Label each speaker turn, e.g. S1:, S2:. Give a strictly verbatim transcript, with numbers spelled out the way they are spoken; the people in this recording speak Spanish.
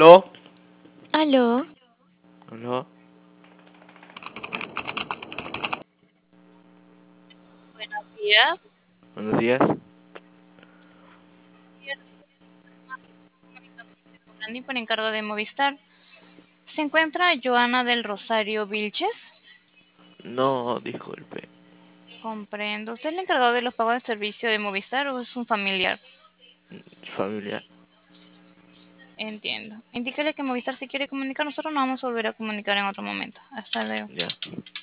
S1: ¿Aló?
S2: Aló,
S1: ¿Aló?
S2: buenos días.
S1: Buenos días.
S2: Comunicándose por encargo de Movistar. ¿Se encuentra Joana del Rosario Vilches?
S1: No, disculpe.
S2: Comprendo. ¿Usted es el encargado de los pagos de servicio de Movistar o es un familiar?
S1: Familiar.
S2: Entiendo. Indíquele que Movistar si quiere comunicar, nosotros nos vamos a volver a comunicar en otro momento. Hasta luego.
S1: Ya.